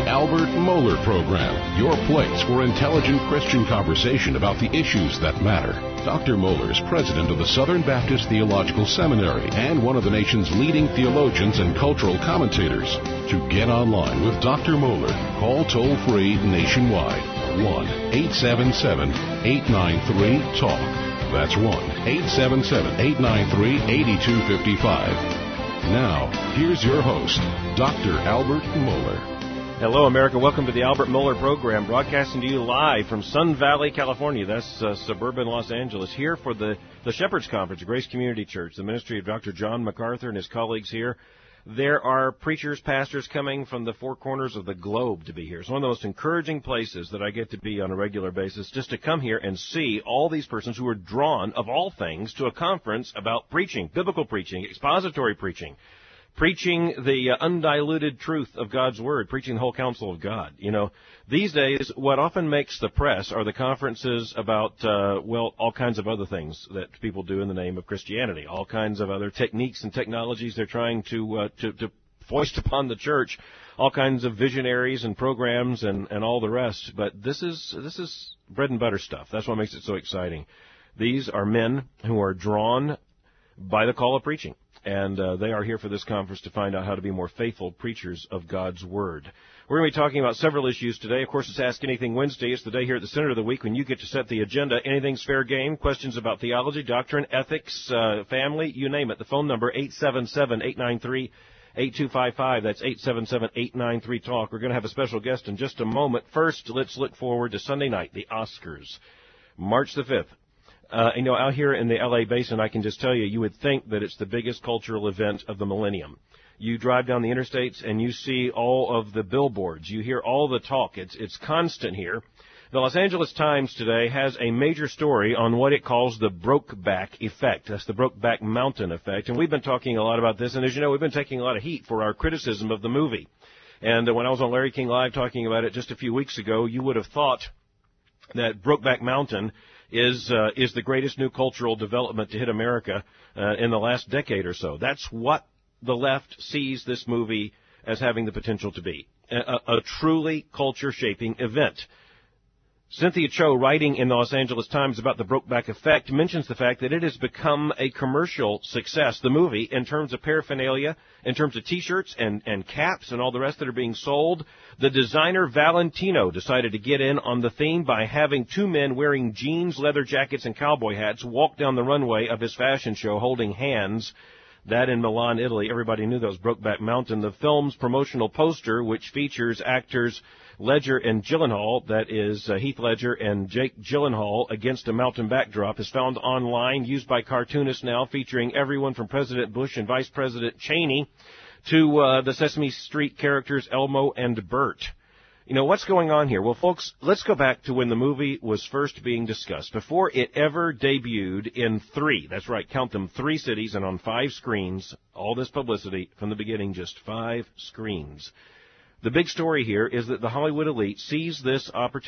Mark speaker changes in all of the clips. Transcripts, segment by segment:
Speaker 1: Albert Mohler Program, your place for intelligent Christian conversation about the issues that matter. Dr. Mohler is president of the Southern Baptist Theological Seminary and one of the nation's leading theologians and cultural commentators. To get online with Dr. Mohler, call toll-free nationwide, 1-877-893-TALK. That's 1-877-893-8255. Now, here's your host, Dr. Albert Mohler.
Speaker 2: Hello, America. Welcome to the Albert Mohler Program, broadcasting to you live from Sun Valley, California. That's suburban Los Angeles, here for the Shepherd's Conference, Grace Community Church, the ministry of Dr. John MacArthur and his colleagues here. There are preachers, pastors coming from the four corners of the globe to be here. It's one of the most encouraging places that I get to be on a regular basis, just to come here and see all these persons who are drawn, of all things, to a conference about preaching, biblical preaching, expository preaching, preaching the undiluted truth of God's Word, preaching the whole counsel of God. You know, these days, what often makes the press are the conferences about, all kinds of other things that people do in the name of Christianity, all kinds of other techniques and technologies they're trying to foist upon the church, all kinds of visionaries and programs and all the rest. But this is bread and butter stuff. That's what makes it so exciting. These are men who are drawn by the call of preaching. And they are here for this conference to find out how to be more faithful preachers of God's Word. We're going to be talking about several issues today. Of course, it's Ask Anything Wednesday. It's the day here at the center of the week when you get to set the agenda. Anything's fair game. Questions about theology, doctrine, ethics, family, you name it. The phone number, 877-893-8255. That's 877-893-TALK. We're going to have a special guest in just a moment. First, let's look forward to Sunday night, the Oscars, March the 5th. Out here in the L.A. basin, I can just tell you, you would think that it's the biggest cultural event of the millennium. You drive down the interstates and you see all of the billboards. You hear all the talk. It's constant here. The Los Angeles Times today has a major story on what it calls the Brokeback effect. That's the Brokeback Mountain effect. And we've been talking a lot about this. And as you know, we've been taking a lot of heat for our criticism of the movie. And when I was on Larry King Live talking about it just a few weeks ago, you would have thought that Brokeback Mountain is the greatest new cultural development to hit America in the last decade or so. That's what the left sees this movie as having the potential to be, a truly culture-shaping event. Cynthia Cho, writing in the Los Angeles Times about the Brokeback effect, mentions the fact that it has become a commercial success, the movie, in terms of paraphernalia, in terms of T-shirts and caps and all the rest that are being sold. The designer Valentino decided to get in on the theme by having two men wearing jeans, leather jackets, and cowboy hats walk down the runway of his fashion show holding hands. That in Milan, Italy. Everybody knew that was Brokeback Mountain. The film's promotional poster, which features actors Ledger and Gyllenhaal, that is Heath Ledger and Jake Gyllenhaal, against a mountain backdrop, is found online, used by cartoonists now, featuring everyone from President Bush and Vice President Cheney to the Sesame Street characters Elmo and Bert. You know, what's going on here? Well, folks, let's go back to when the movie was first being discussed. Before it ever debuted in 3, that's right, count them, 3 cities and on 5 screens, all this publicity from the beginning, just 5 screens. The big story here is that the Hollywood elite sees this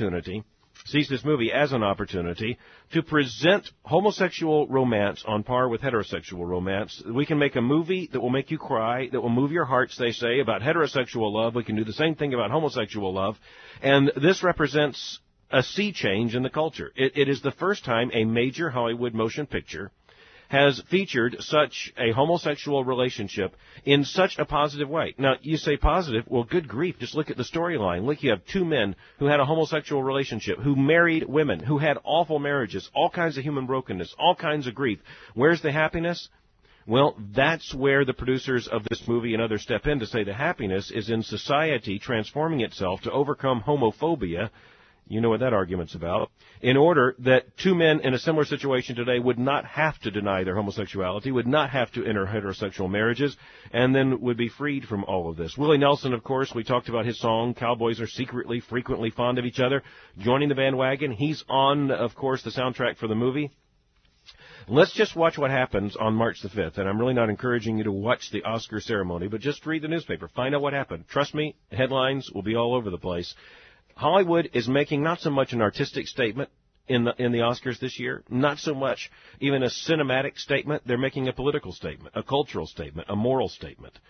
Speaker 2: movie as an opportunity to present homosexual romance on par with heterosexual romance. We can make a movie that will make you cry, that will move your hearts, they say, about heterosexual love. We can do the same thing about homosexual love. And this represents a sea change in the culture. It is the first time a major Hollywood motion picture has featured such a homosexual relationship in such a positive way. Now, you say positive, well, good grief, just look at the storyline. Look, you have 2 men who had a homosexual relationship, who married women, who had awful marriages, all kinds of human brokenness, all kinds of grief. Where's the happiness? Well, that's where the producers of this movie and others step in to say the happiness is in society transforming itself to overcome homophobia. You know what that argument's about. In order that 2 men in a similar situation today would not have to deny their homosexuality, would not have to enter heterosexual marriages, and then would be freed from all of this. Willie Nelson, of course, we talked about his song, Cowboys Are Secretly, Frequently Fond of Each Other, joining the bandwagon. He's on, of course, the soundtrack for the movie. Let's just watch what happens on March the 5th, and I'm really not encouraging you to watch the Oscar ceremony, but just read the newspaper, find out what happened. Trust me, headlines will be all over the place. Hollywood is making not so much an artistic statement in the Oscars this year, not so much even a cinematic statement. They're making a political statement, a cultural statement, a moral statement.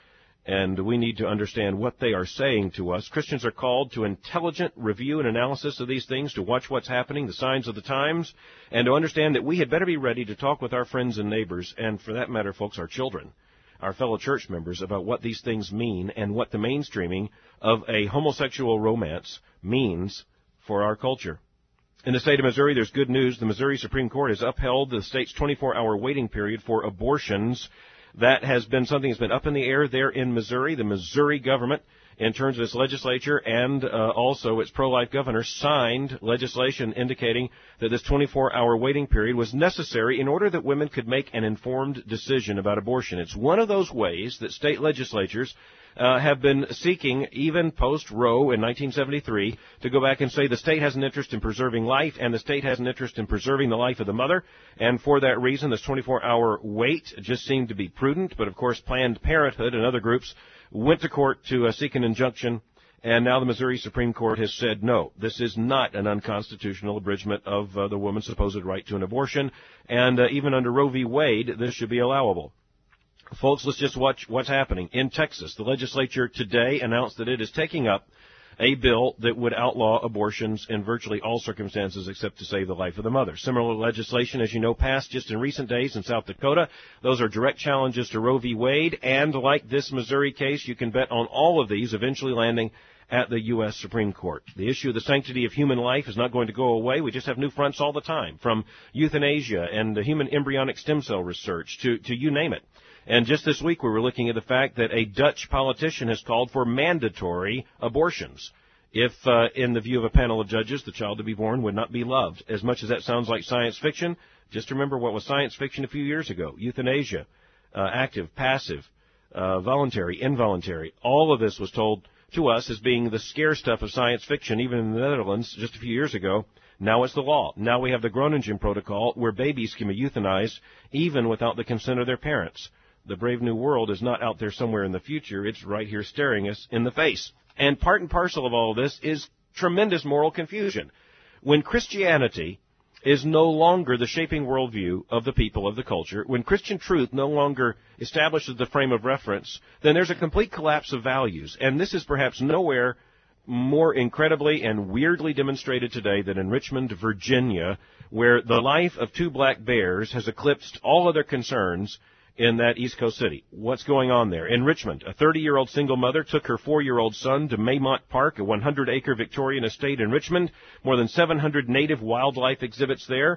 Speaker 2: and we need to understand what they are saying to us. Christians are called to intelligent review and analysis of these things, to watch what's happening, the signs of the times, and to understand that we had better be ready to talk with our friends and neighbors, and for that matter, folks, our children, our fellow church members, about what these things mean and what the mainstreaming of a homosexual romance means for our culture. In the state of Missouri, there's good news. The Missouri Supreme Court has upheld the state's 24-hour waiting period for abortions. That has been something that's been up in the air there in Missouri. The Missouri government, in terms of its legislature and also its pro-life governor, signed legislation indicating that this 24-hour waiting period was necessary in order that women could make an informed decision about abortion. It's one of those ways that state legislatures have been seeking, even post-Roe in 1973, to go back and say the state has an interest in preserving life and the state has an interest in preserving the life of the mother. And for that reason, this 24-hour wait just seemed to be prudent. But, of course, Planned Parenthood and other groups went to court to seek an injunction. And now the Missouri Supreme Court has said, no, this is not an unconstitutional abridgment of the woman's supposed right to an abortion. And even under Roe v. Wade, this should be allowable. Folks, let's just watch what's happening. In Texas, the legislature today announced that it is taking up a bill that would outlaw abortions in virtually all circumstances except to save the life of the mother. Similar legislation, as you know, passed just in recent days in South Dakota. Those are direct challenges to Roe v. Wade, and like this Missouri case, you can bet on all of these eventually landing at the U.S. Supreme Court. The issue of the sanctity of human life is not going to go away. We just have new fronts all the time, from euthanasia and the human embryonic stem cell research to you name it. And just this week we were looking at the fact that a Dutch politician has called for mandatory abortions. If, in the view of a panel of judges, the child to be born would not be loved. As much as that sounds like science fiction, just remember what was science fiction a few years ago. Euthanasia, active, passive, voluntary, involuntary. All of this was told to us as being the scare stuff of science fiction, even in the Netherlands just a few years ago. Now it's the law. Now we have the Groningen Protocol, where babies can be euthanized even without the consent of their parents. The brave new world is not out there somewhere in the future. It's right here staring us in the face. And part and parcel of all of this is tremendous moral confusion. When Christianity is no longer the shaping worldview of the people of the culture, when Christian truth no longer establishes the frame of reference, then there's a complete collapse of values. And this is perhaps nowhere more incredibly and weirdly demonstrated today than in Richmond, Virginia, where the life of two black bears has eclipsed all other concerns in that East Coast city. What's going on there? In Richmond, a 30-year-old single mother took her 4-year-old son to Maymont Park, a 100-acre Victorian estate in Richmond. More than 700 native wildlife exhibits there.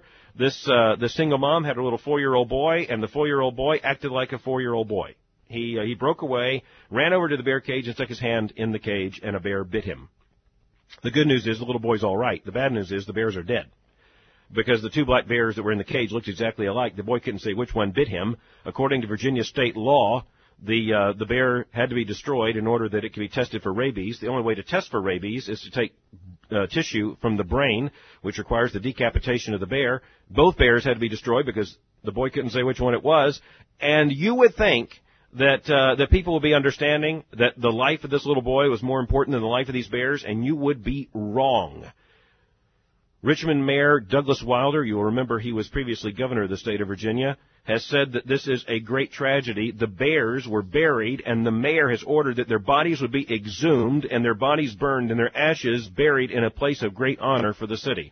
Speaker 2: The single mom had her little 4-year-old boy, and the 4-year-old boy acted like a 4-year-old boy. He broke away, ran over to the bear cage and stuck his hand in the cage, and a bear bit him. The good news is the little boy's all right. The bad news is the bears are dead, because the two black bears that were in the cage looked exactly alike. The boy couldn't say which one bit him. According to Virginia state law, the bear had to be destroyed in order that it could be tested for rabies. The only way to test for rabies is to take tissue from the brain, which requires the decapitation of the bear. Both bears had to be destroyed because the boy couldn't say which one it was. And you would think that people would be understanding that the life of this little boy was more important than the life of these bears, and you would be wrong. Richmond Mayor Douglas Wilder, you will remember he was previously governor of the state of Virginia, has said that this is a great tragedy. The bears were buried, and the mayor has ordered that their bodies would be exhumed and their bodies burned and their ashes buried in a place of great honor for the city.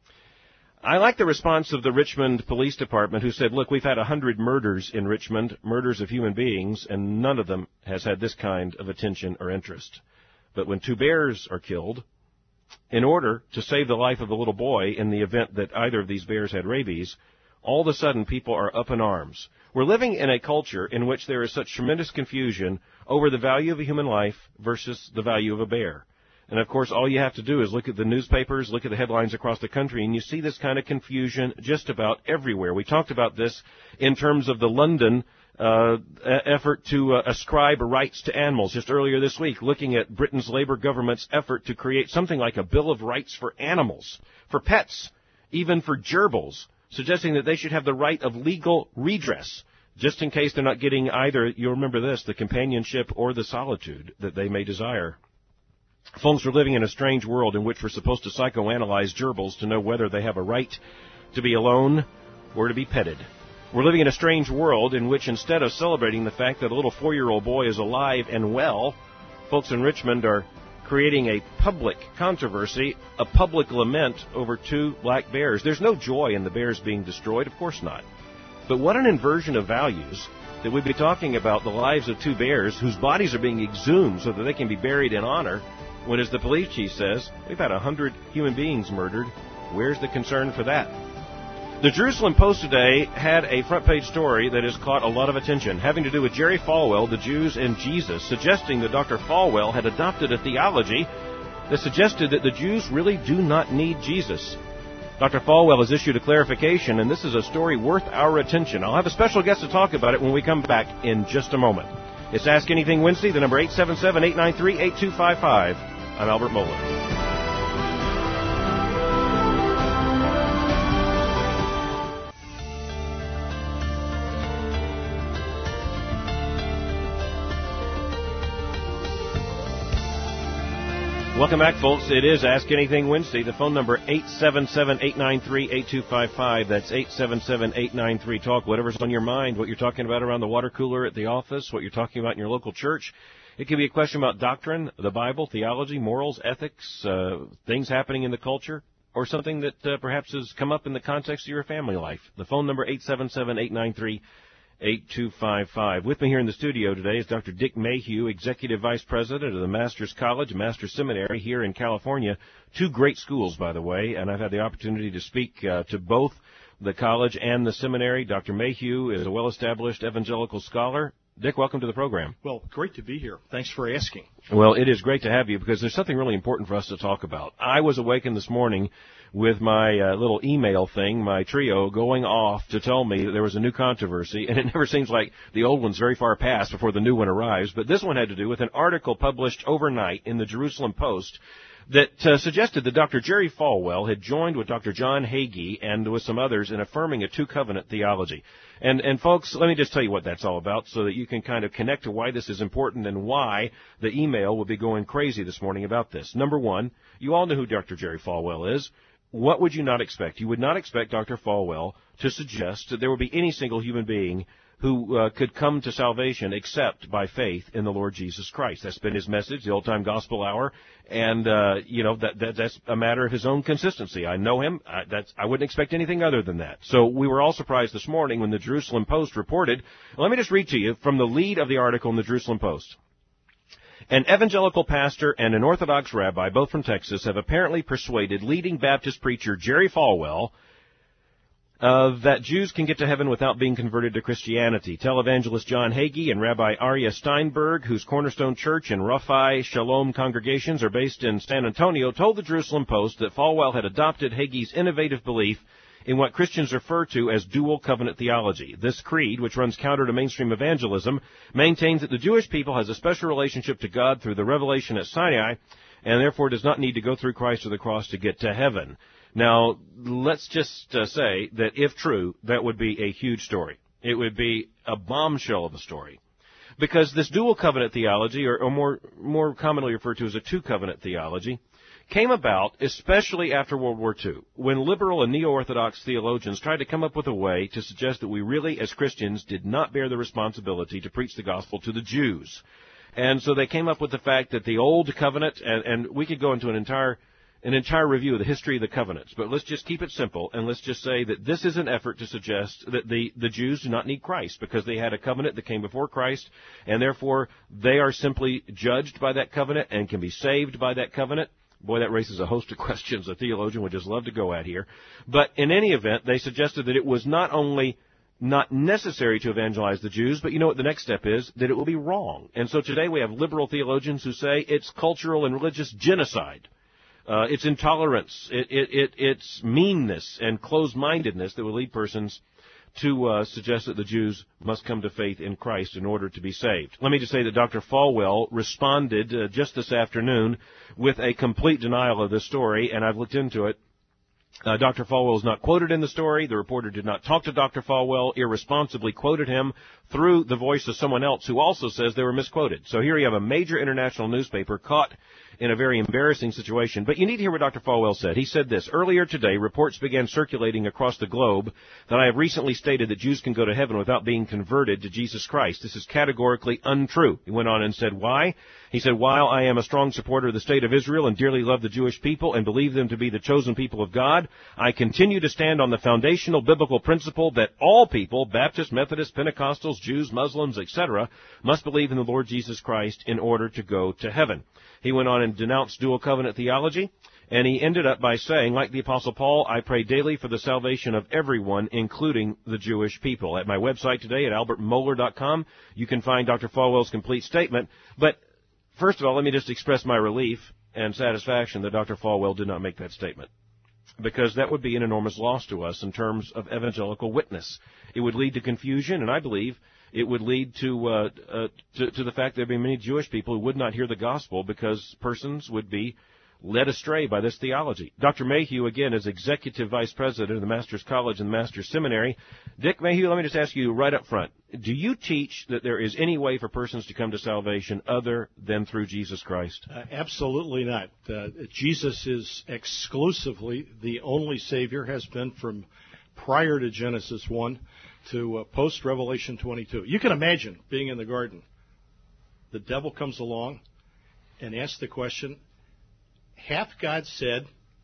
Speaker 2: I like the response of the Richmond Police Department, who said, look, we've had 100 murders in Richmond, murders of human beings, and none of them has had this kind of attention or interest. But when two bears are killed, in order to save the life of a little boy in the event that either of these bears had rabies, all of a sudden people are up in arms. We're living in a culture in which there is such tremendous confusion over the value of a human life versus the value of a bear. And, of course, all you have to do is look at the newspapers, look at the headlines across the country, and you see this kind of confusion just about everywhere. We talked about this in terms of the London effort to ascribe rights to animals just earlier this week, looking at Britain's Labour government's effort to create something like a Bill of Rights for animals, for pets, even for gerbils, suggesting that they should have the right of legal redress, just in case they're not getting either, you'll remember this, the companionship or the solitude that they may desire. Folks, we're living in a strange world in which we're supposed to psychoanalyze gerbils to know whether they have a right to be alone or to be petted. We're living in a strange world in which instead of celebrating the fact that a little 4-year-old boy is alive and well, folks in Richmond are creating a public controversy, a public lament over 2 black bears. There's no joy in the bears being destroyed, of course not. But what an inversion of values that we'd be talking about the lives of 2 bears whose bodies are being exhumed so that they can be buried in honor, when, as the police chief says, we've had 100 human beings murdered. Where's the concern for that? The Jerusalem Post today had a front-page story that has caught a lot of attention, having to do with Jerry Falwell, the Jews and Jesus, suggesting that Dr. Falwell had adopted a theology that suggested that the Jews really do not need Jesus. Dr. Falwell has issued a clarification, and this is a story worth our attention. I'll have a special guest to talk about it when we come back in just a moment. It's Ask Anything Wednesday, the number 877-893-8255. I'm Albert Mohler. Welcome back, folks. It is Ask Anything Wednesday. The phone number 877-893-8255. That's 877-893-TALK. Whatever's on your mind, what you're talking about around the water cooler at the office, what you're talking about in your local church. It could be a question about doctrine, the Bible, theology, morals, ethics, things happening in the culture, or something that perhaps has come up in the context of your family life. The phone number 877-893-8255. With me here in the studio today is Dr. Dick Mayhew, Executive Vice President of the Master's College, Master's Seminary here in California. 2 great schools, by the way, and I've had the opportunity to speak to both the college and the seminary. Dr. Mayhew is a well-established evangelical scholar. Dick, welcome to the program.
Speaker 3: Well, great to be here. Thanks for asking.
Speaker 2: Well, it is great to have you because there's something really important for us to talk about. I was awakened this morning with my little email thing, my trio, going off to tell me that there was a new controversy, and it never seems like the old one's very far past before the new one arrives, but this one had to do with an article published overnight in the Jerusalem Post that suggested that Dr. Jerry Falwell had joined with Dr. John Hagee and with some others in affirming a 2-covenant theology. And folks, let me just tell you what that's all about so that you can kind of connect to why this is important and why the email will be going crazy this morning about this. Number one, you all know who Dr. Jerry Falwell is. What would you not expect? You would not expect Dr. Falwell to suggest that there would be any single human being who could come to salvation except by faith in the Lord Jesus Christ. That's been his message, the old-time gospel hour, and that's a matter of his own consistency. I know him. I wouldn't expect anything other than that. So we were all surprised this morning when the Jerusalem Post reported. Let me just read to you from the lead of the article in the Jerusalem Post. An evangelical pastor and an Orthodox rabbi, both from Texas, have apparently persuaded leading Baptist preacher Jerry Falwell that Jews can get to heaven without being converted to Christianity. Televangelist John Hagee and Rabbi Aryeh Steinberg, whose Cornerstone Church and Raphae Shalom congregations are based in San Antonio, told the Jerusalem Post that Falwell had adopted Hagee's innovative belief in what Christians refer to as dual covenant theology. This creed, which runs counter to mainstream evangelism, maintains that the Jewish people has a special relationship to God through the revelation at Sinai, and therefore does not need to go through Christ or the cross to get to heaven. Now, let's just say that if true, that would be a huge story. It would be a bombshell of a story. Because this dual covenant theology, or more commonly referred to as a 2-covenant theology, came about especially after World War II, when liberal and neo-Orthodox theologians tried to come up with a way to suggest that we really, as Christians, did not bear the responsibility to preach the gospel to the Jews. And so they came up with the fact that the Old Covenant, and we could go into an entire review of the history of the covenants, but let's just keep it simple, and let's just say that this is an effort to suggest that the Jews do not need Christ, because they had a covenant that came before Christ, and therefore they are simply judged by that covenant and can be saved by that covenant. Boy, that raises a host of questions a theologian would just love to go at here. But in any event, they suggested that it was not only not necessary to evangelize the Jews, but you know what the next step is? That it will be wrong. And so today we have liberal theologians who say it's cultural and religious genocide. It's intolerance. It's meanness and closed-mindedness that will lead persons to suggest that the Jews must come to faith in Christ in order to be saved. Let me just say that Dr. Falwell responded just this afternoon with a complete denial of this story, and I've looked into it. Dr. Falwell is not quoted in the story. The reporter did not talk to Dr. Falwell, irresponsibly quoted him through the voice of someone else who also says they were misquoted. So here you have a major international newspaper caught in a very embarrassing situation. But you need to hear what Dr. Falwell said. He said this: earlier today, reports began circulating across the globe that I have recently stated that Jews can go to heaven without being converted to Jesus Christ. This is categorically untrue. He went on and said, why? He said, while I am a strong supporter of the State of Israel and dearly love the Jewish people and believe them to be the chosen people of God, I continue to stand on the foundational biblical principle that all people, Baptists, Methodists, Pentecostals, Jews, Muslims, etc., must believe in the Lord Jesus Christ in order to go to heaven. He went on and denounced dual covenant theology, and he ended up by saying, like the Apostle Paul, I pray daily for the salvation of everyone, including the Jewish people. At my website today at albertmohler.com, you can find Dr. Falwell's complete statement. But first of all, let me just express my relief and satisfaction that Dr. Falwell did not make that statement, because that would be an enormous loss to us in terms of evangelical witness. It would lead to confusion, and I believe it would lead to the fact there would be many Jewish people who would not hear the gospel because persons would be led astray by this theology. Dr. Mayhew, again, is Executive Vice President of the Master's College and the Master's Seminary. Dick Mayhew, let me just ask you right up front, do you teach that there is any way for persons to come to salvation other than through Jesus Christ?
Speaker 3: Absolutely not. Jesus is exclusively the only Savior, has been from prior to Genesis 1 to post-Revelation 22. You can imagine being in the garden. The devil comes along and asks the question, hath God said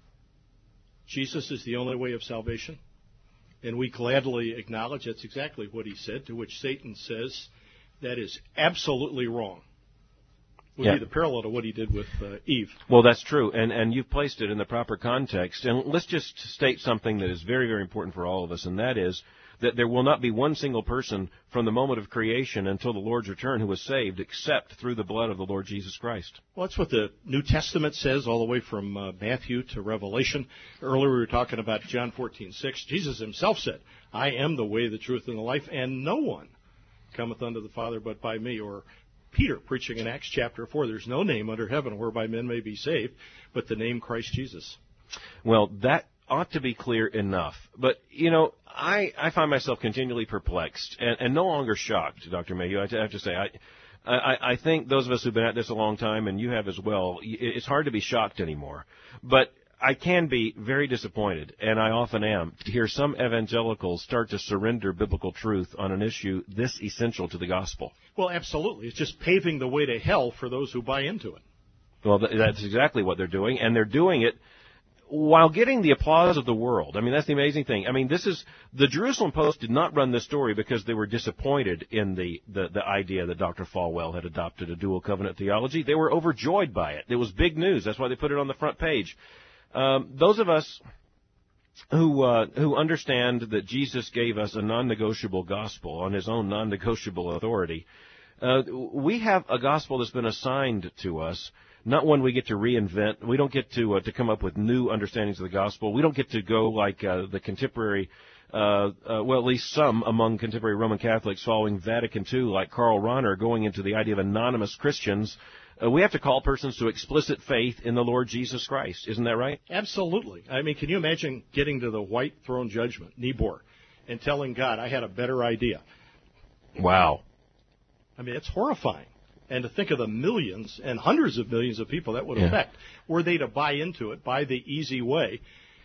Speaker 3: Jesus is the only way of salvation? And we gladly acknowledge that's exactly what he said, to which Satan says that is absolutely wrong. Would be the parallel to what he did with Eve.
Speaker 2: Well, that's true, and you've placed it in the proper context. And let's just state something that is very, very important for all of us, and that is that there will not be one single person from the moment of creation until the Lord's return who is saved except through the blood of the Lord Jesus Christ.
Speaker 3: Well, that's what the New Testament says all the way from Matthew to Revelation. Earlier we were talking about John 14:6. Jesus himself said, I am the way, the truth, and the life, and no one cometh unto the Father but by me. Or Peter preaching in Acts chapter 4, there's no name under heaven whereby men may be saved but the name Christ Jesus.
Speaker 2: Well, that ought to be clear enough. But, you know, I find myself continually perplexed and no longer shocked, Dr. Mayhew. I have to say, I think those of us who've been at this a long time, and you have as well, it's hard to be shocked anymore. But I can be very disappointed, and I often am, to hear some evangelicals start to surrender biblical truth on an issue this essential to the gospel.
Speaker 3: Well, absolutely. It's just paving the way to hell for those who buy into it.
Speaker 2: Well, that's exactly what they're doing, and they're doing it while getting the applause of the world. I mean, that's the amazing thing. I mean, the Jerusalem Post did not run this story because they were disappointed in the idea that Dr. Falwell had adopted a dual covenant theology. They were overjoyed by it. It was big news. That's why they put it on the front page. Those of us who understand that Jesus gave us a non-negotiable gospel on his own non-negotiable authority, we have a gospel that's been assigned to us, not one we get to reinvent. We don't get to come up with new understandings of the gospel. We don't get to go like the contemporary, well, at least some among contemporary Roman Catholics following Vatican II, like Karl Rahner, going into the idea of anonymous Christians. We have to call persons to explicit faith in the Lord Jesus Christ. Isn't that right?
Speaker 3: Absolutely. I mean, can you imagine getting to the white throne judgment, Nibor, and telling God, I had a better idea?
Speaker 2: Wow.
Speaker 3: I mean, it's horrifying. And to think of the millions and hundreds of millions of people that would affect, were they to buy into it, buy the easy way,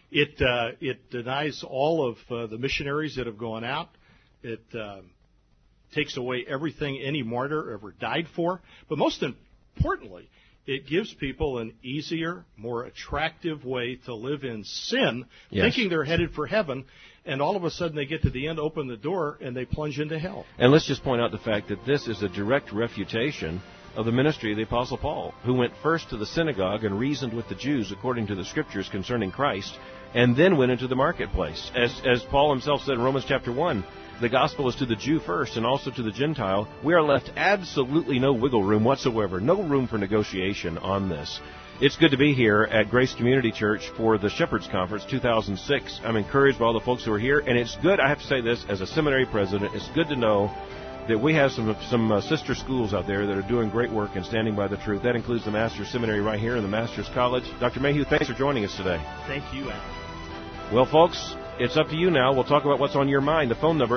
Speaker 3: it denies all of the missionaries that have gone out. It takes away everything any martyr ever died for. But most importantly, it gives people an easier, more attractive way to live in sin, thinking they're headed for heaven, and all of a sudden they get to the end, open the door, and they plunge into hell.
Speaker 2: And let's just point out the fact that this is a direct refutation of the ministry of the Apostle Paul, who went first to the synagogue and reasoned with the Jews according to the Scriptures concerning Christ, and then went into the marketplace. As Paul himself said in Romans chapter 1, the gospel is to the Jew first and also to the Gentile. We are left absolutely no wiggle room whatsoever, no room for negotiation on this. It's good to be here at Grace Community Church for the Shepherds Conference 2006. I'm encouraged by all the folks who are here, and it's good, I have to say this, as a seminary president, it's good to know that we have some sister schools out there that are doing great work and standing by the truth. That includes the Master's Seminary right here and the Master's College. Dr. Mayhew, thanks for joining us today.
Speaker 3: Thank you, Al.
Speaker 2: Well, folks, it's up to you now. We'll talk about what's on your mind. The phone number,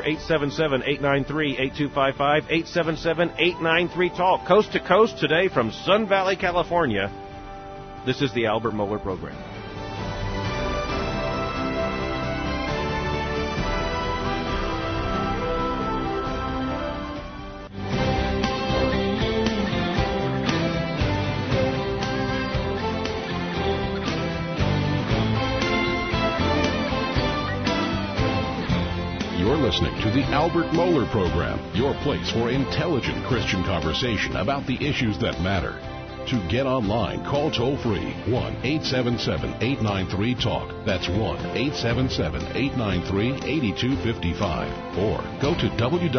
Speaker 2: 877-893-8255, 877-893-TALK. Coast to coast today from Sun Valley, California. This is the Albert Mohler Program.
Speaker 1: You're listening to the Albert Mohler Program, your place for intelligent Christian conversation about the issues that matter. To get online, call toll-free 1-877-893-TALK. That's 1-877-893-8255. Or go to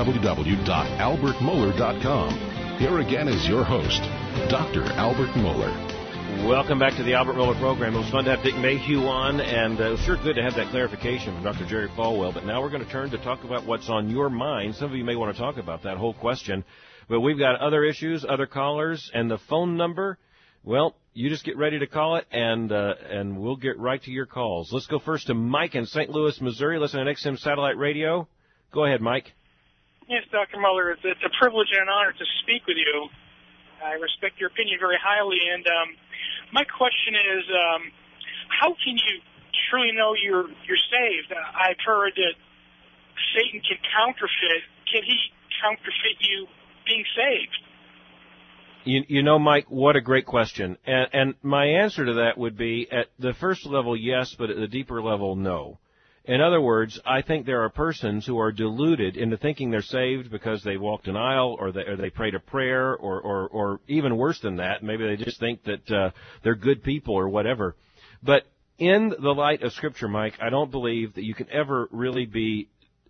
Speaker 1: www.albertmohler.com. Here again is your host, Dr. Albert Mohler.
Speaker 2: Welcome back to the Albert Mohler Program. It was fun to have Dick Mayhew on, and it was sure good to have that clarification from Dr. Jerry Falwell. But now we're going to turn to talk about what's on your mind. Some of you may want to talk about that whole question. But we've got other issues, other callers, and the phone number, well, you just get ready to call it, and we'll get right to your calls. Let's go first to Mike in St. Louis, Missouri. Listen to XM Satellite Radio. Go ahead, Mike.
Speaker 4: Yes, Dr. Mohler, it's a privilege and an honor to speak with you. I respect your opinion very highly, and my question is, how can you truly know you're saved? I've heard that Satan can counterfeit. Can he counterfeit you being saved?
Speaker 2: You know, Mike, what a great question. And my answer to that would be, at the first level, yes, but at the deeper level, no. In other words, I think there are persons who are deluded into thinking they're saved because they walked an aisle or they prayed a prayer or even worse than that, maybe they just think that they're good people or whatever. But in the light of Scripture, Mike, I don't believe that you can ever really be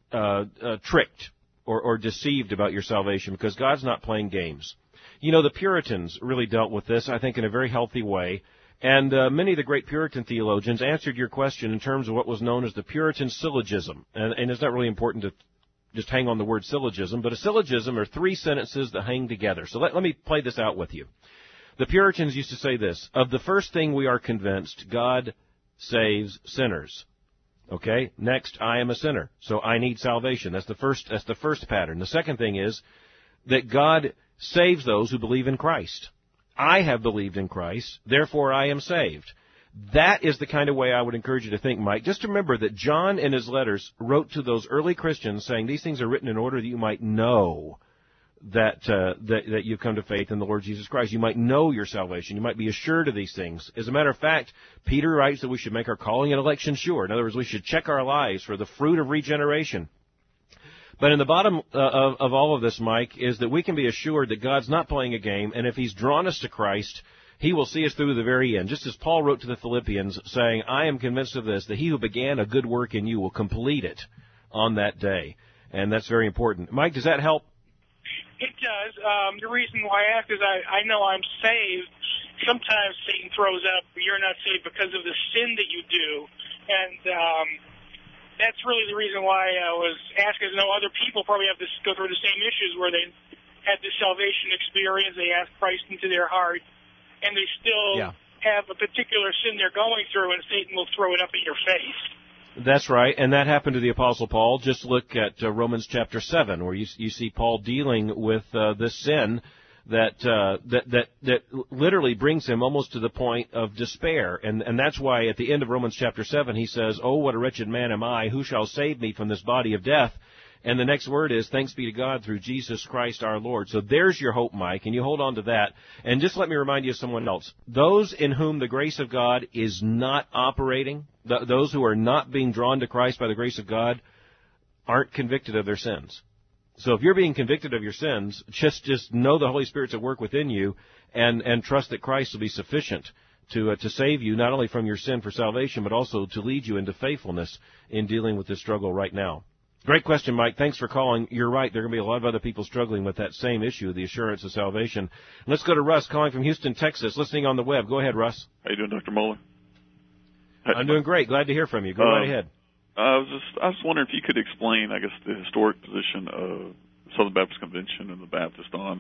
Speaker 2: tricked or deceived about your salvation, because God's not playing games. You know, the Puritans really dealt with this, I think, in a very healthy way. And many of the great Puritan theologians answered your question in terms of what was known as the Puritan syllogism. And it's not really important to just hang on the word syllogism, but a syllogism are three sentences that hang together. So let me play this out with you. The Puritans used to say this: of the first thing we are convinced, God saves sinners. Okay? Next, I am a sinner, so I need salvation. That's the first pattern. The second thing is that God saves those who believe in Christ. I have believed in Christ, therefore I am saved. That is the kind of way I would encourage you to think, Mike. Just remember that John in his letters wrote to those early Christians saying these things are written in order that you might know that you've come to faith in the Lord Jesus Christ. You might know your salvation. You might be assured of these things. As a matter of fact, Peter writes that we should make our calling and election sure. In other words, we should check our lives for the fruit of regeneration. But in the bottom of all of this, Mike, is that we can be assured that God's not playing a game, and if He's drawn us to Christ, He will see us through to the very end. Just as Paul wrote to the Philippians, saying, I am convinced of this, that He who began a good work in you will complete it on that day. And that's very important. Mike, does that help?
Speaker 4: It does. The reason why I ask is I know I'm saved. Sometimes Satan throws up, you're not saved because of the sin that you do. And that's really the reason why I was asking. I know other people probably have go through the same issues where they had this salvation experience, they asked Christ into their heart, and they still have a particular sin they're going through, and Satan will throw it up in your face.
Speaker 2: That's right, and that happened to the Apostle Paul. Just look at Romans chapter 7, where you see Paul dealing with this sin that literally brings him almost to the point of despair. And that's why at the end of Romans chapter 7 he says, oh, what a wretched man am I, who shall save me from this body of death? And the next word is, thanks be to God through Jesus Christ our Lord. So there's your hope, Mike, and you hold on to that. And just let me remind you of someone else. Those in whom the grace of God is not operating, those who are not being drawn to Christ by the grace of God, aren't convicted of their sins. So if you're being convicted of your sins, just know the Holy Spirit's at work within you, and trust that Christ will be sufficient to save you, not only from your sin for salvation, but also to lead you into faithfulness in dealing with this struggle right now. Great question, Mike. Thanks for calling. You're right. There are going to be a lot of other people struggling with that same issue, the assurance of salvation. Let's go to Russ, calling from Houston, Texas, listening on the web. Go ahead, Russ.
Speaker 5: How you doing, Dr. Mohler?
Speaker 2: I'm doing great. Glad to hear from you. Go right ahead.
Speaker 5: I was wondering if you could explain, I guess, the historic position of Southern Baptist Convention and the Baptist on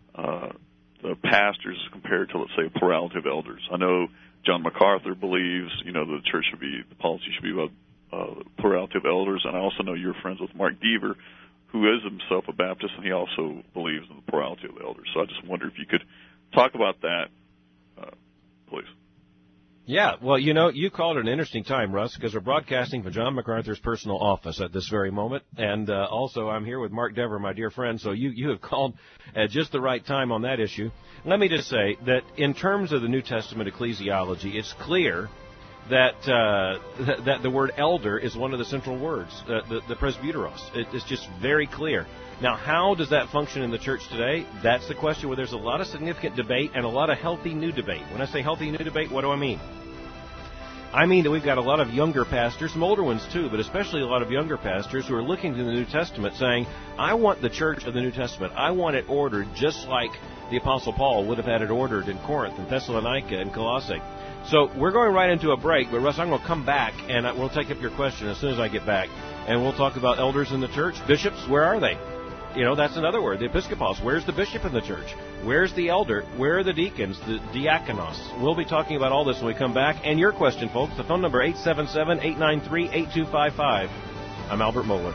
Speaker 5: the pastors compared to, let's say, a plurality of elders. I know John MacArthur believes, the church should be, the policy should be about plurality of elders, and I also know you're friends with Mark Deaver, who is himself a Baptist, and he also believes in the plurality of elders. So I just wonder if you could talk about that, please.
Speaker 2: Yeah, well, you called it an interesting time, Russ, because we're broadcasting from John MacArthur's personal office at this very moment. And also, I'm here with Mark Dever, my dear friend, so you have called at just the right time on that issue. Let me just say that in terms of the New Testament ecclesiology, it's clear that that the word elder is one of the central words, the presbyteros. It's just very clear. Now, how does that function in the church today? That's the question where there's a lot of significant debate and a lot of healthy new debate. When I say healthy new debate, what do I mean? I mean that we've got a lot of younger pastors, some older ones too, but especially a lot of younger pastors who are looking to the New Testament saying, I want the church of the New Testament. I want it ordered just like the Apostle Paul would have had it ordered in Corinth and Thessalonica and Colossae. So we're going right into a break, but Russ, I'm going to come back and we'll take up your question as soon as I get back. And we'll talk about elders in the church. Bishops, where are they? That's another word, the episkopos. Where's the bishop in the church? Where's the elder? Where are the deacons, the diakonos? We'll be talking about all this when we come back. And your question, folks, the phone number 877-893-8255. I'm Albert Mohler.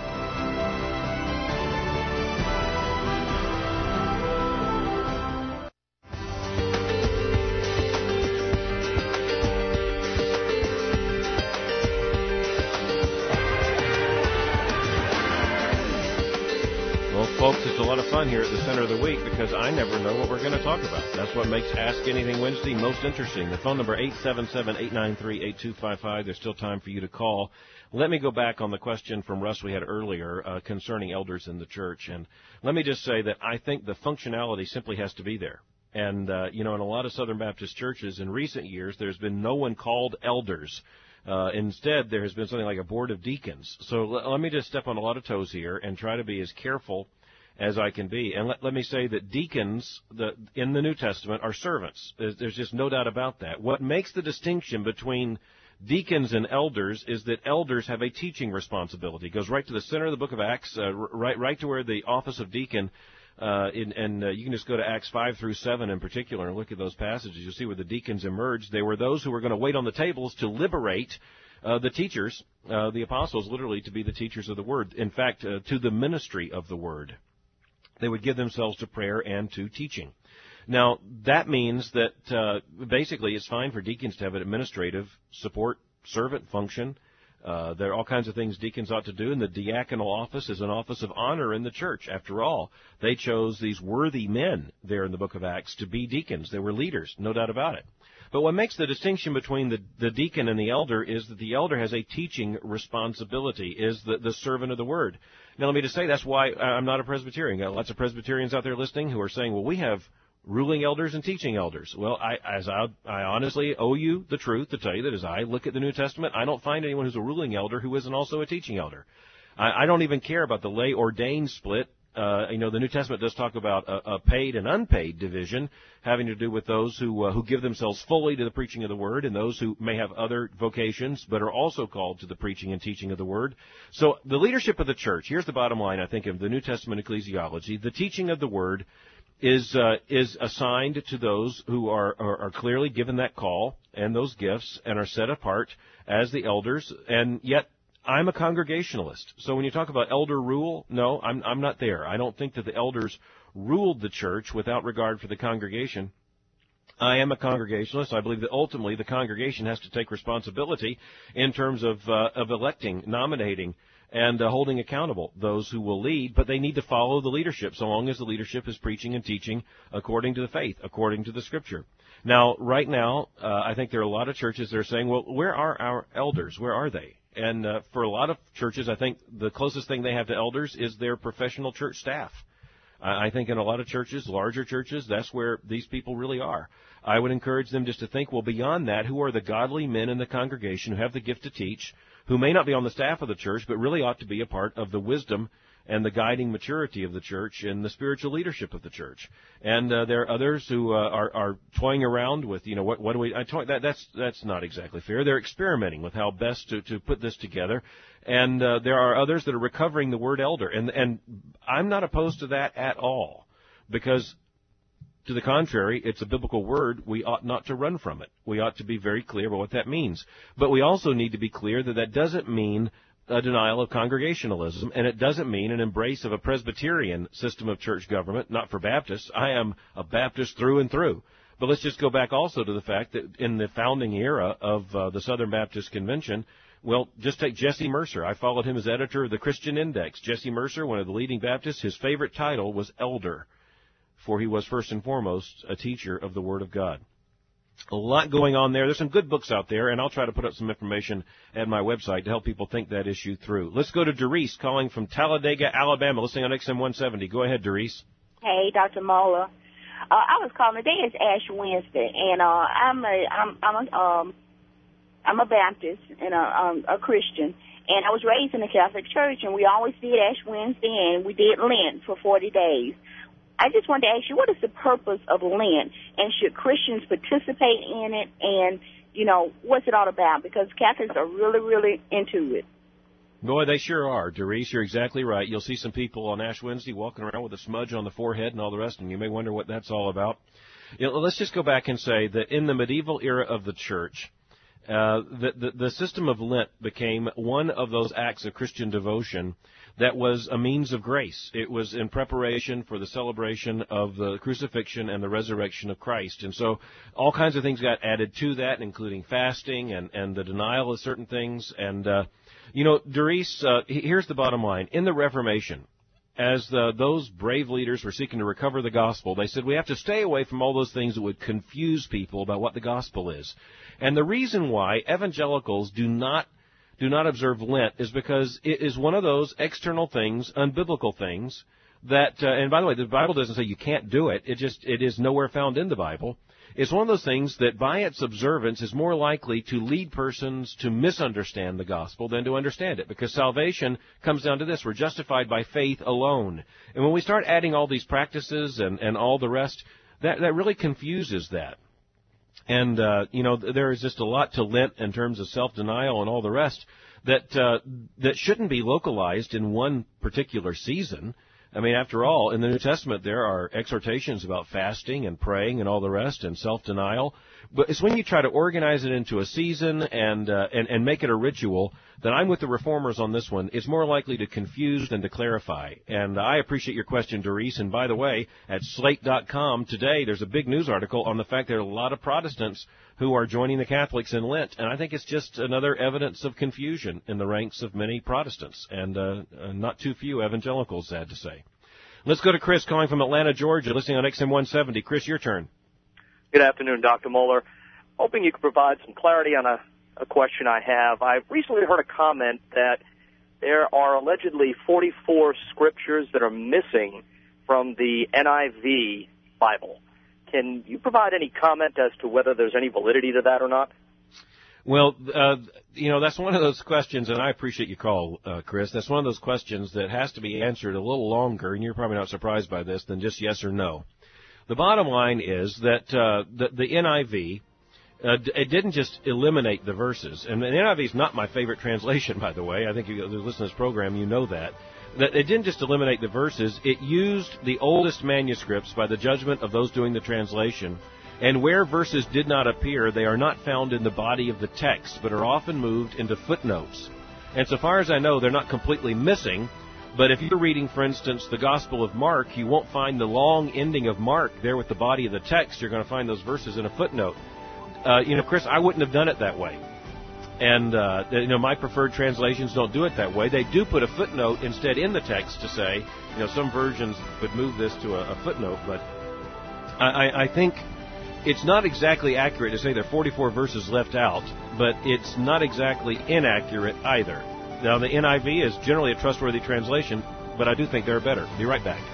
Speaker 2: Folks, it's a lot of fun here at the center of the week because I never know what we're going to talk about. That's what makes Ask Anything Wednesday most interesting. The phone number 877-893-8255. There's still time for you to call. Let me go back on the question from Russ we had earlier concerning elders in the church. And let me just say that I think the functionality simply has to be there. And, in a lot of Southern Baptist churches in recent years, there's been no one called elders. Instead, there has been something like a board of deacons. So let me just step on a lot of toes here and try to be as careful as I can be. And let me say that deacons in the New Testament are servants. There's just no doubt about that. What makes the distinction between deacons and elders is that elders have a teaching responsibility. It goes right to the center of the book of Acts, right to where the office of deacon, you can just go to Acts 5 through 7 in particular and look at those passages. You'll see where the deacons emerged. They were those who were going to wait on the tables to liberate the teachers, the apostles, literally to be the teachers of the word. In fact, to the ministry of the word. They would give themselves to prayer and to teaching. Now, that means that basically it's fine for deacons to have an administrative support servant function. There are all kinds of things deacons ought to do, and the diaconal office is an office of honor in the church. After all, they chose these worthy men there in the book of Acts to be deacons. They were leaders, no doubt about it. But what makes the distinction between the deacon and the elder is that the elder has a teaching responsibility, is the servant of the word. Now, let me just say that's why I'm not a Presbyterian. Got lots of Presbyterians out there listening who are saying, well, we have ruling elders and teaching elders. Well, I honestly owe you the truth to tell you that as I look at the New Testament, I don't find anyone who's a ruling elder who isn't also a teaching elder. I don't even care about the lay ordained split. The New Testament does talk about a paid and unpaid division having to do with those who give themselves fully to the preaching of the Word and those who may have other vocations but are also called to the preaching and teaching of the Word. So the leadership of the church, here's the bottom line, I think, of the New Testament ecclesiology. The teaching of the Word is assigned to those who are clearly given that call and those gifts and are set apart as the elders, and yet I'm a Congregationalist. So when you talk about elder rule, no, I'm not there. I don't think that the elders ruled the church without regard for the congregation. I am a Congregationalist. I believe that ultimately the congregation has to take responsibility in terms of electing, nominating, and holding accountable those who will lead, but they need to follow the leadership so long as the leadership is preaching and teaching according to the faith, according to the Scripture. Now, right now, I think there are a lot of churches that are saying, well, where are our elders? Where are they? And for a lot of churches, I think the closest thing they have to elders is their professional church staff. I think in a lot of churches, larger churches, that's where these people really are. I would encourage them just to think, well, beyond that, who are the godly men in the congregation who have the gift to teach, who may not be on the staff of the church, but really ought to be a part of the wisdom and the guiding maturity of the church and the spiritual leadership of the church. And there are others who are toying around with, what do we? That's not exactly fair. They're experimenting with how best to put this together. And there are others that are recovering the word elder, and I'm not opposed to that at all, because to the contrary, it's a biblical word. We ought not to run from it. We ought to be very clear about what that means. But we also need to be clear that that doesn't mean a denial of Congregationalism, and it doesn't mean an embrace of a Presbyterian system of church government, not for Baptists. I am a Baptist through and through. But let's just go back also to the fact that in the founding era of the Southern Baptist Convention, well, just take Jesse Mercer. I followed him as editor of the Christian Index. Jesse Mercer, one of the leading Baptists, his favorite title was elder, for he was first and foremost a teacher of the Word of God. A lot going on there. There's some good books out there, and I'll try to put up some information at my website to help people think that issue through. Let's go to Doris calling from Talladega, Alabama, listening on XM 170. Go ahead, Doris.
Speaker 6: Hey, Dr. Moeller. I was calling. Today is Ash Wednesday, and I'm a Baptist and a Christian, and I was raised in the Catholic Church, and we always did Ash Wednesday, and we did Lent for 40 days. I just wanted to ask you, what is the purpose of Lent, and should Christians participate in it, and, you know, what's it all about? Because Catholics are really, really into it.
Speaker 2: Boy, they sure are, Doris. You're exactly right. You'll see some people on Ash Wednesday walking around with a smudge on the forehead and all the rest, and you may wonder what that's all about. You know, let's just go back and say that in the medieval era of the church, the system of Lent became one of those acts of Christian devotion that was a means of grace. It was in preparation for the celebration of the crucifixion and the resurrection of Christ. And so all kinds of things got added to that, including fasting and the denial of certain things. And, you know, Doris, here's the bottom line. In the Reformation, as those brave leaders were seeking to recover the gospel, they said we have to stay away from all those things that would confuse people about what the gospel is. And the reason why evangelicals do not observe Lent is because it is one of those external things, unbiblical things, that, and by the way, the Bible doesn't say you can't do it. It is nowhere found in the Bible. It's one of those things that by its observance is more likely to lead persons to misunderstand the gospel than to understand it, because salvation comes down to this. We're justified by faith alone. And when we start adding all these practices and all the rest, that really confuses that. And, you know, there is just a lot to Lent in terms of self-denial and all the rest that shouldn't be localized in one particular season. I mean, after all, in the New Testament, there are exhortations about fasting and praying and all the rest and self-denial. But it's when you try to organize it into a season and make it a ritual that I'm with the reformers on this one. It's more likely to confuse than to clarify. And I appreciate your question, Doris. And by the way, at Slate.com today, there's a big news article on the fact there are a lot of Protestants who are joining the Catholics in Lent. And I think it's just another evidence of confusion in the ranks of many Protestants and not too few evangelicals, sad to say. Let's go to Chris calling from Atlanta, Georgia, listening on XM 170. Chris, your turn.
Speaker 7: Good afternoon, Dr. Moeller. Hoping you could provide some clarity on a question I have. I recently heard a comment that there are allegedly 44 scriptures that are missing from the NIV Bible. Can you provide any comment as to whether there's any validity to that or not?
Speaker 2: Well, you know, that's one of those questions, and I appreciate your call, Chris. That's one of those questions that has to be answered a little longer, and you're probably not surprised by this, than just yes or no. The bottom line is that the NIV, it didn't just eliminate the verses. And the NIV is not my favorite translation, by the way. I think you listen to this program, you know that. That it didn't just eliminate the verses. It used the oldest manuscripts by the judgment of those doing the translation. And where verses did not appear, they are not found in the body of the text, but are often moved into footnotes. And so far as I know, they're not completely missing. But if you're reading, for instance, the Gospel of Mark, you won't find the long ending of Mark there with the body of the text. You're going to find those verses in a footnote. You know, Chris, I wouldn't have done it that way. And, you know, my preferred translations don't do it that way. They do put a footnote instead in the text to say, you know, some versions would move this to a footnote. But I think it's not exactly accurate to say there are 44 verses left out, but it's not exactly inaccurate either. Now, the NIV is generally a trustworthy translation, but I do think they're better. Be right back.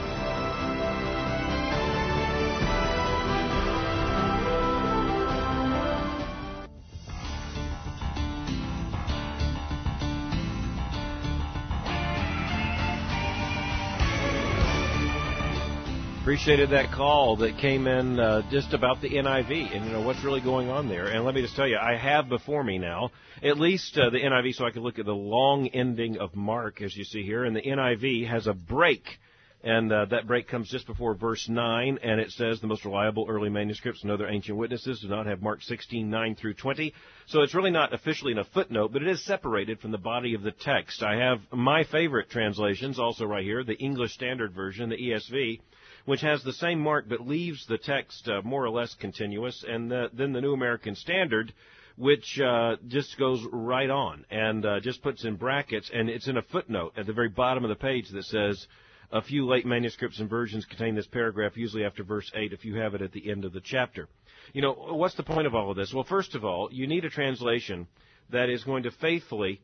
Speaker 2: Appreciated that call that came in just about the NIV and, you know, what's really going on there. And let me just tell you, I have before me now at least the NIV so I can look at the long ending of Mark, as you see here. And the NIV has a break, and that break comes just before verse 9, and it says the most reliable early manuscripts and other ancient witnesses do not have Mark 16:9 through 20. So it's really not officially in a footnote, but it is separated from the body of the text. I have my favorite translations also right here, the English Standard Version, the ESV, which has the same mark but leaves the text more or less continuous, and then the New American Standard, which just goes right on and just puts in brackets, and it's in a footnote at the very bottom of the page that says, a few late manuscripts and versions contain this paragraph, usually after verse 8, if you have it at the end of the chapter. You know, what's the point of all of this? Well, first of all, you need a translation that is going to faithfully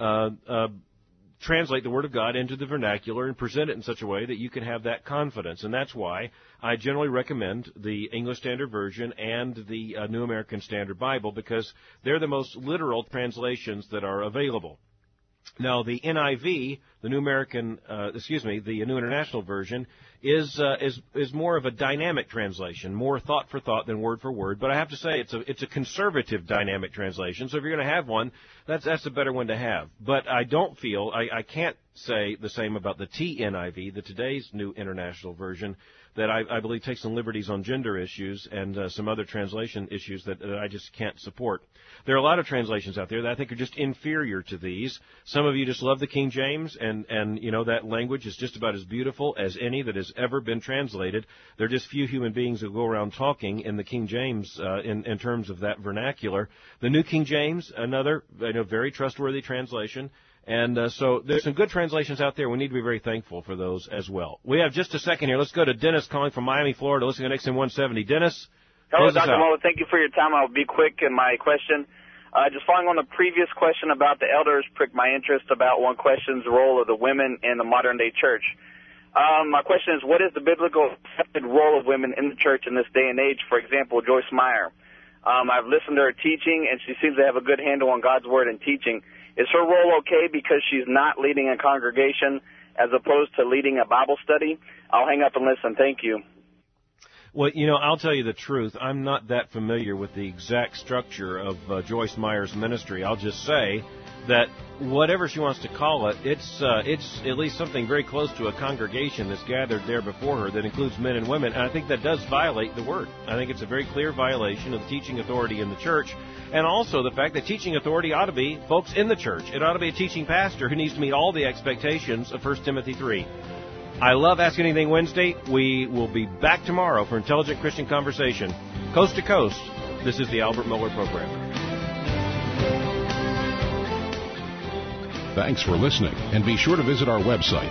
Speaker 2: translate the Word of God into the vernacular and present it in such a way that you can have that confidence. And that's why I generally recommend the English Standard Version and the New American Standard Bible, because they're the most literal translations that are available. Now, the NIV, the New International Version, is more of a dynamic translation, more thought for thought than word for word. But I have to say, it's a conservative dynamic translation. So if you're going to have one, that's a better one to have. But I don't feel, I can't say the same about the TNIV, the Today's New International Version, that I believe takes some liberties on gender issues and some other translation issues that I just can't support. There are a lot of translations out there that I think are just inferior to these. Some of you just love the King James, and you know, that language is just about as beautiful as any that has ever been translated. There are just few human beings who go around talking in the King James in terms of that vernacular. The New King James, another very trustworthy translation. And so there's some good translations out there. We need to be very thankful for those as well. We have just a second here. Let's go to Dennis calling from Miami, Florida, listening to Nixon 170. Dennis?
Speaker 8: Hello, Dr. Moeller. Thank you for your time. I'll be quick in my question. Just following on the previous question about the elders pricked my interest about one question's role of the women in the modern-day church. My question is, what is the biblical accepted role of women in the church in this day and age? For example, Joyce Meyer. I've listened to her teaching, and she seems to have a good handle on God's Word and teaching. Is her role okay because she's not leading a congregation as opposed to leading a Bible study? I'll hang up and listen. Thank you.
Speaker 2: Well, I'll tell you the truth. I'm not that familiar with the exact structure of Joyce Meyer's ministry. I'll just say that whatever she wants to call it, it's at least something very close to a congregation that's gathered there before her that includes men and women, and I think that does violate the Word. I think it's a very clear violation of the teaching authority in the church, and also the fact that teaching authority ought to be folks in the church. It ought to be a teaching pastor who needs to meet all the expectations of 1 Timothy 3. I love Ask Anything Wednesday. We will be back tomorrow for Intelligent Christian Conversation. Coast to coast, this is the Albert Mohler Program.
Speaker 1: Thanks for listening, and be sure to visit our website,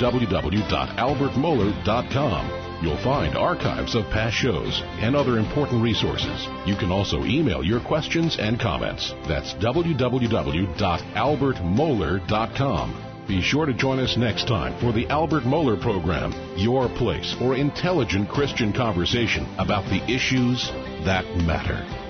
Speaker 1: www.albertmohler.com. You'll find archives of past shows and other important resources. You can also email your questions and comments. That's www.albertmohler.com. Be sure to join us next time for the Albert Mohler Program, your place for intelligent Christian conversation about the issues that matter.